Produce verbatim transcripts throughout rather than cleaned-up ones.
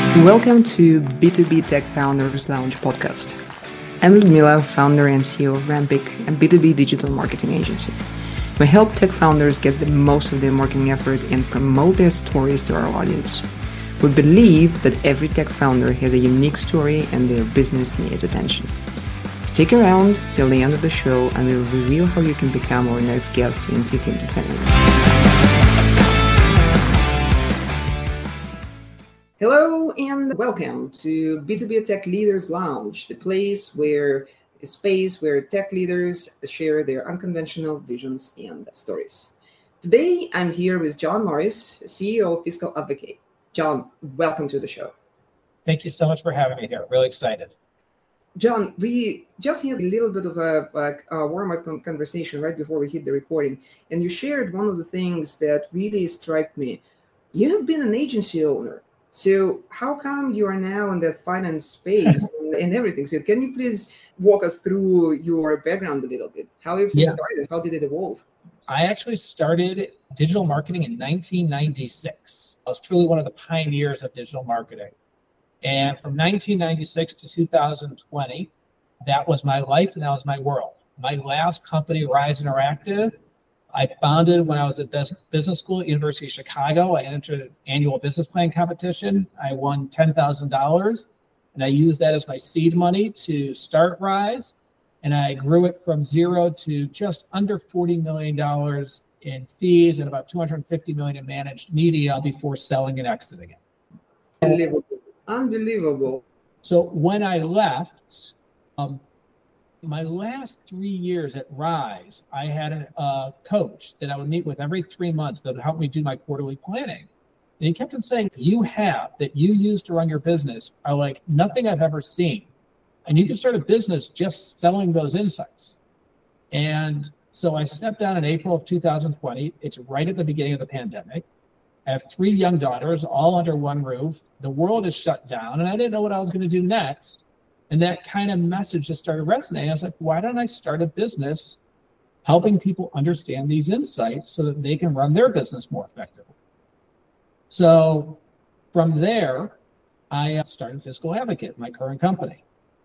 Welcome to B two B Tech Founders Lounge podcast. I'm Ludmila, founder and C E O of Rampic, a B two B digital marketing agency. We help tech founders get the most of their marketing effort and promote their stories to our audience. We believe that every tech founder has a unique story and their business needs attention. Stick around till the end of the show and we'll reveal how you can become our next guest in fifteen to twenty minutes. Hello and welcome to B two B Tech Leaders Lounge, the place where a space where tech leaders share their unconventional visions and stories. Today, I'm here with John Morris, C E O of Fiscal Advocate. John, welcome to the show. Thank you so much for having me here. Really excited. John, we just had a little bit of a, a, a warm-up conversation right before we hit the recording, and you shared one of the things that really struck me. You have been an agency owner. So how come you are now in that finance space and, and everything? So can you please walk us through your background a little bit? How everything yeah. started? How did it evolve? I actually started digital marketing in nineteen ninety-six. I was truly one of the pioneers of digital marketing. And from nineteen ninety-six to two thousand twenty, that was my life and that was my world. My last company, Rise Interactive, I founded when I was at business school at University of Chicago. I entered an annual business plan competition. I won ten thousand dollars, and I used that as my seed money to start Rise. And I grew it from zero to just under forty million dollars in fees and about two hundred fifty million dollars in managed media before selling and exiting it. Unbelievable. Unbelievable. So when I left, um, my last three years at Rise, I had a, a coach that I would meet with every three months that would help me do my quarterly planning. And he kept on saying, you have that you use to run your business are like nothing I've ever seen. And you can start a business just selling those insights. And so I stepped down in April of two thousand twenty. It's right at the beginning of the pandemic. I have three young daughters, all under one roof. The world is shut down, and I didn't know what I was going to do next. And that kind of message just started resonating. I was like, why don't I start a business helping people understand these insights so that they can run their business more effectively? So from there, I started Fiscal Advocate, my current company.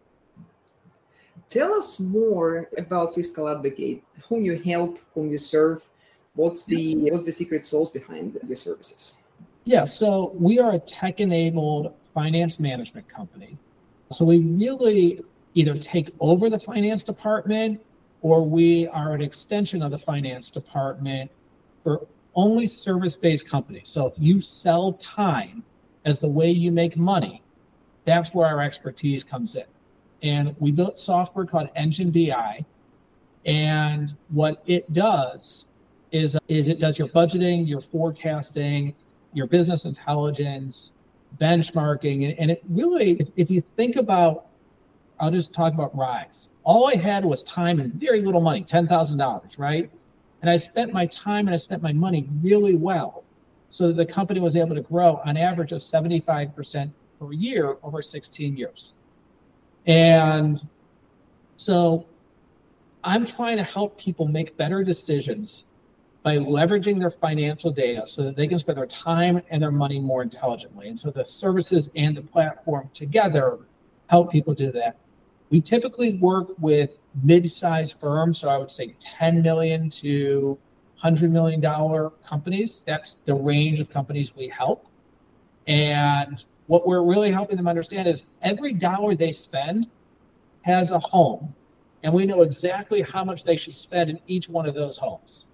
Tell us more about Fiscal Advocate, whom you help, whom you serve. What's the, what's the secret sauce behind your services? Yeah, so we are a tech-enabled finance management company. So we really either take over the finance department or we are an extension of the finance department for only service-based companies. So if you sell time as the way you make money, that's where our expertise comes in. And we built software called Engine B I. And what it does is, is it does your budgeting, your forecasting, your business intelligence, benchmarking, and it really, if, if you think about, I'll just talk about Rise. All I had was time and very little money, ten thousand dollars, right? And I spent my time and I spent my money really well so that the company was able to grow on average of seventy-five percent per year over sixteen years. And so I'm trying to help people make better decisions by leveraging their financial data so that they can spend their time and their money more intelligently. And so the services and the platform together help people do that. We typically work with mid-sized firms, so I would say ten million to one hundred million dollars companies. That's the range of companies we help. And what we're really helping them understand is every dollar they spend has a home, and we know exactly how much they should spend in each one of those homes.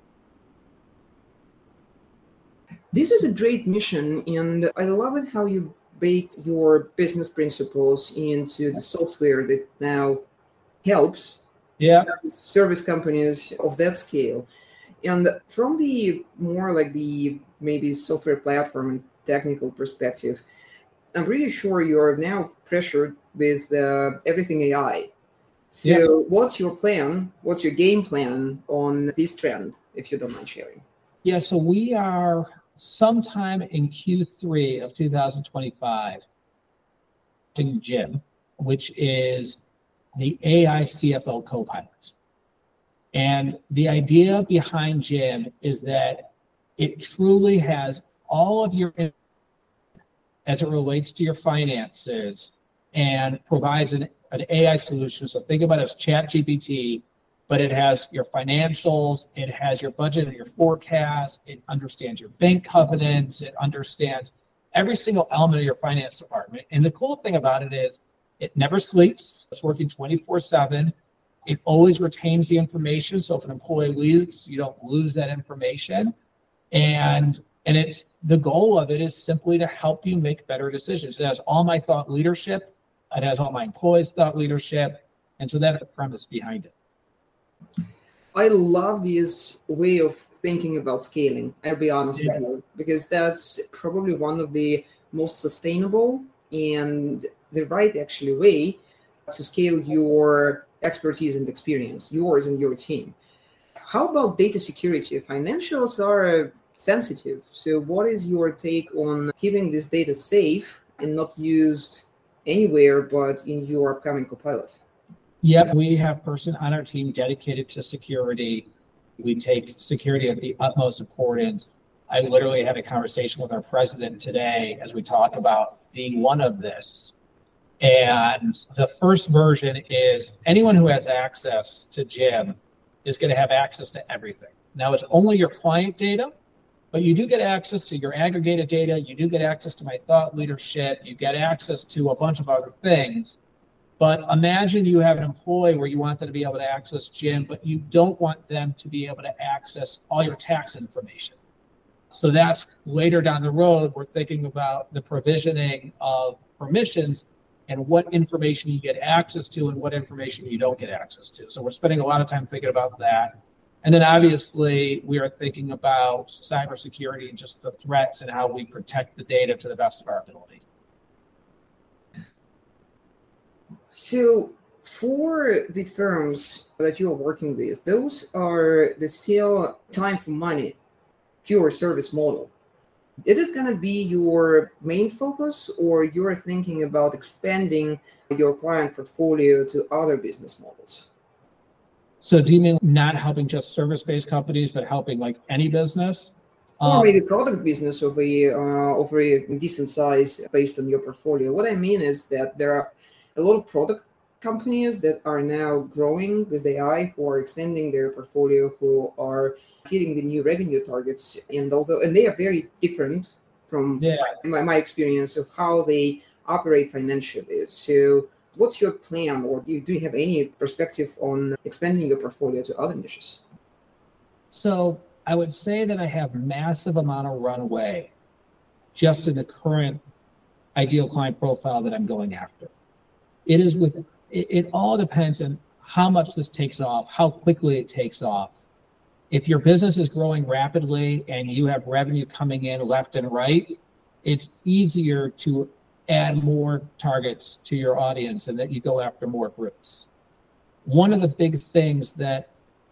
This is a great mission, and I love it how you baked your business principles into the software that now helps yeah. service companies of that scale. And from the more like the maybe software platform and technical perspective, I'm pretty sure you're now pressured with uh, everything A I. So yeah. What's your plan? What's your game plan on this trend, if you don't mind sharing? Yeah, so we are sometime in Q three of two thousand twenty-five in Jim, which is the A I C F O Copilot. And the idea behind Jim is that it truly has all of your as it relates to your finances and provides an, an A I solution. So think about it as ChatGPT, but it has your financials, it has your budget and your forecast, it understands your bank covenants, it understands every single element of your finance department. And the cool thing about it is it never sleeps. It's working twenty-four seven. It always retains the information. So if an employee leaves, you don't lose that information. And and it the goal of it is simply to help you make better decisions. It has all my thought leadership. It has all my employees' thought leadership. And so that's the premise behind it. I love this way of thinking about scaling, I'll be honest yeah. with you, because that's probably one of the most sustainable and the right actually way to scale your expertise and experience, yours and your team. How about data security? Financials are sensitive. So what is your take on keeping this data safe and not used anywhere but in your upcoming Copilot? Yep, we have a person on our team dedicated to security. We take security of the utmost importance. I literally had a conversation with our president today as we talk about being one of this. And the first version is anyone who has access to Jim is going to have access to everything. Now, it's only your client data, but you do get access to your aggregated data. You do get access to my thought leadership. You get access to a bunch of other things. But imagine you have an employee where you want them to be able to access Jim, but you don't want them to be able to access all your tax information. So that's later down the road, we're thinking about the provisioning of permissions and what information you get access to and what information you don't get access to. So we're spending a lot of time thinking about that. And then obviously we are thinking about cybersecurity and just the threats and how we protect the data to the best of our ability. So for the firms that you are working with, those are the still time for money, pure service model. Is this going to be your main focus, or you're thinking about expanding your client portfolio to other business models? So do you mean not helping just service-based companies, but helping like any business? Or Um, maybe product business of a, uh, of a decent size based on your portfolio. What I mean is that there are a lot of product companies that are now growing with A I, who are extending their portfolio, who are hitting the new revenue targets. And although, and they are very different from yeah. my, my experience of how they operate financially. So what's your plan, or do you, do you have any perspective on expanding your portfolio to other niches? So I would say that I have massive amount of runway just in the current ideal client profile that I'm going after. It is with, it, it all depends on how much this takes off, how quickly it takes off. If your business is growing rapidly and you have revenue coming in left and right, it's easier to add more targets to your audience and that you go after more groups. One of the big things that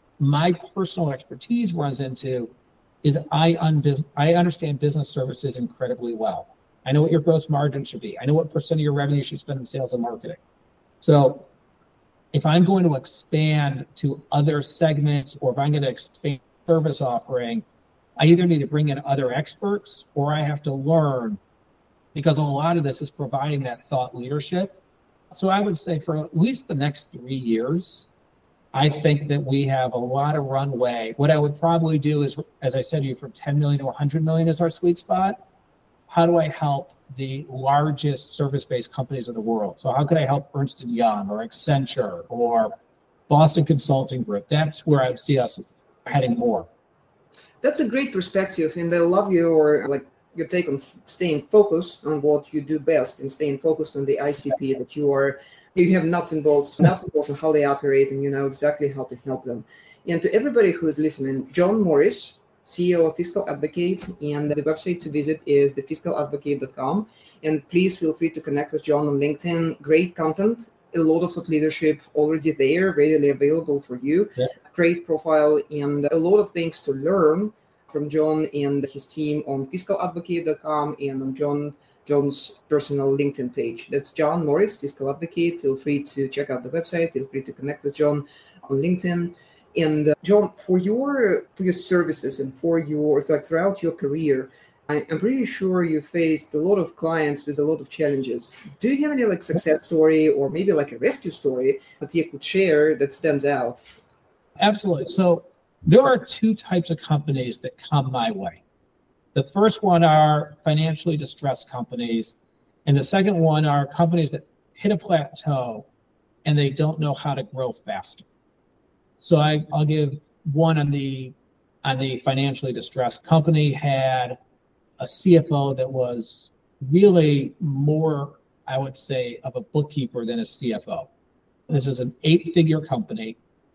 my personal expertise runs into is I, un- I understand business services incredibly well. I know what your gross margin should be. I know what percent of your revenue you should spend in sales and marketing. So if I'm going to expand to other segments, or if I'm going to expand service offering, I either need to bring in other experts or I have to learn, because a lot of this is providing that thought leadership. So I would say for at least the next three years, I think that we have a lot of runway. What I would probably do is, as I said to you, from ten million to one hundred million is our sweet spot. How do I help the largest service-based companies in the world? So how could I help Ernst and Young or Accenture or Boston Consulting Group? That's where I see us heading more. That's a great perspective, and I love your like your take on staying focused on what you do best and staying focused on the I C P that you are. You have nuts and bolts, nuts and bolts on how they operate, and you know exactly how to help them. And to everybody who is listening, John Morris, C E O of Fiscal Advocate, and the website to visit is the fiscal advocate dot com. And please feel free to connect with John on LinkedIn. Great content, a lot of thought leadership already there, readily available for you. Yeah. Great profile, and a lot of things to learn from John and his team on fiscal advocate dot com and on John John's personal LinkedIn page. That's John Morris, Fiscal Advocate. Feel free to check out the website. Feel free to connect with John on LinkedIn. And uh, John, for your for your services and for your like throughout your career, I'm pretty sure you faced a lot of clients with a lot of challenges. Do you have any like success story or maybe like a rescue story that you could share that stands out? Absolutely. So there are two types of companies that come my way. The first one are financially distressed companies, and the second one are companies that hit a plateau and they don't know how to grow faster. So I, I'll give one on the on the financially distressed company. Had a C F O that was really more, I would say, of a bookkeeper than a C F O. This is an eight-figure company.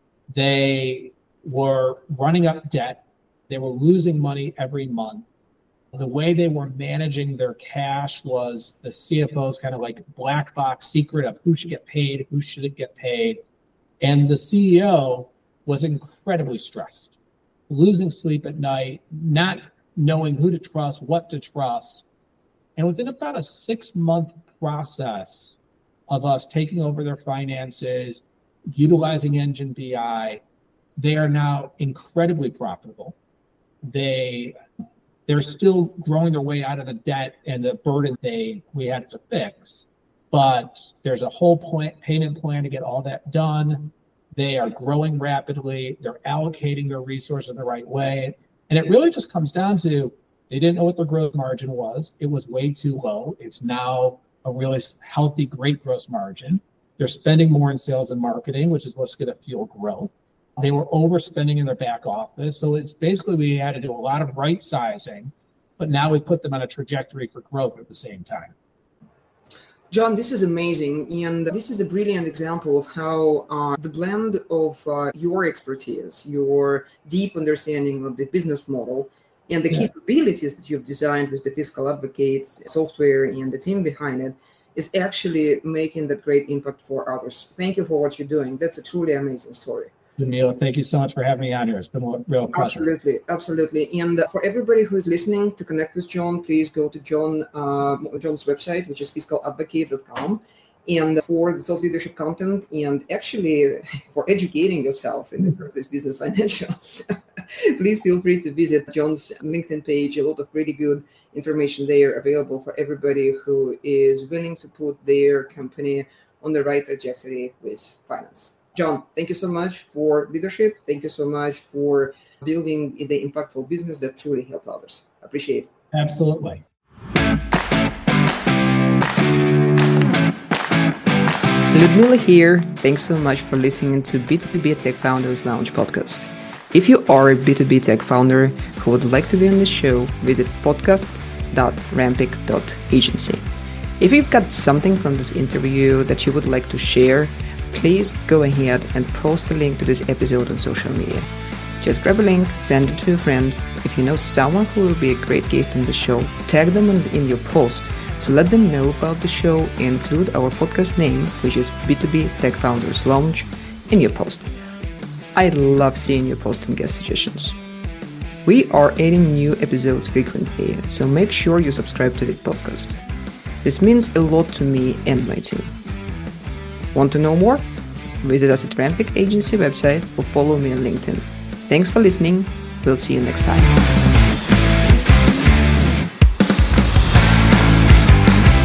They were running up debt. They were losing money every month. The way they were managing their cash was the C F O's kind of like black box secret of who should get paid, who shouldn't get paid. And the C E O was incredibly stressed, losing sleep at night, not knowing who to trust, what to trust. And within about a six-month process of us taking over their finances, utilizing Engine B I, they are now incredibly profitable. They, they're still growing their way out of the debt and the burden they we had to fix, but there's a whole plan, payment plan to get all that done. They are growing rapidly. They're allocating their resources in the right way. And it really just comes down to they didn't know what their gross margin was. It was way too low. It's now a really healthy, great gross margin. They're spending more in sales and marketing, which is what's going to fuel growth. They were overspending in their back office. So it's basically we had to do a lot of right sizing, but now we put them on a trajectory for growth at the same time. John, this is amazing. And this is a brilliant example of how uh, the blend of uh, your expertise, your deep understanding of the business model, and the yeah. capabilities that you've designed with the Fiscal Advocates software and the team behind it is actually making that great impact for others. Thank you for what you're doing. That's a truly amazing story. Jamila, thank you so much for having me on here. It's been a real pleasure. Absolutely, absolutely. And for everybody who is listening, to connect with John, please go to John uh, John's website, which is fiscal advocate dot com. And for the thought leadership content and actually for educating yourself in this business financials, please feel free to visit John's LinkedIn page. A lot of really good information there available for everybody who is willing to put their company on the right trajectory with finance. John, thank you so much for leadership. Thank you so much for building the impactful business that truly helps others. Appreciate it. Absolutely. Ludmila here. Thanks so much for listening to B two B Tech Founders Lounge podcast. If you are a B two B tech founder who would like to be on the show, visit podcast dot rampic dot agency. If you've got something from this interview that you would like to share, please go ahead and post a link to this episode on social media. Just grab a link, send it to a friend. If you know someone who will be a great guest on the show, tag them in your post to let them know about the show and include our podcast name, which is B two B Tech Founders Lounge, in your post. I love seeing your posts and guest suggestions. We are adding new episodes frequently, so make sure you subscribe to the podcast. This means a lot to me and my team. Want to know more? Visit us at Rampic Agency website or follow me on LinkedIn. Thanks for listening. We'll see you next time.